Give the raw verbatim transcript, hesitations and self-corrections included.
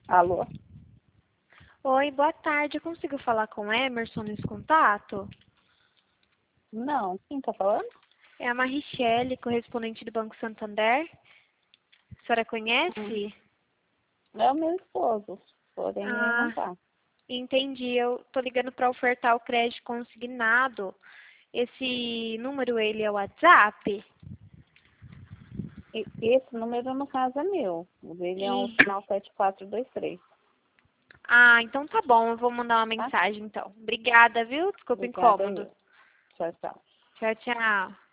Alô? Oi, boa tarde. Eu consigo falar com o Emerson nesse contato? Não, quem tá falando? É a Marichele, correspondente do Banco Santander. A senhora Hum. conhece? É o meu esposo, porém ele não Ah, tá. entendi. Eu tô ligando para ofertar o crédito consignado. Esse número, ele é o WhatsApp? E esse número, no caso, é meu. O dele é um E... final sete quatro dois três, Ah, então tá bom. Eu vou mandar uma tá? mensagem, então. Obrigada, viu? Desculpa o Obrigada incômodo. eu. Tchau, tchau. Tchau, tchau.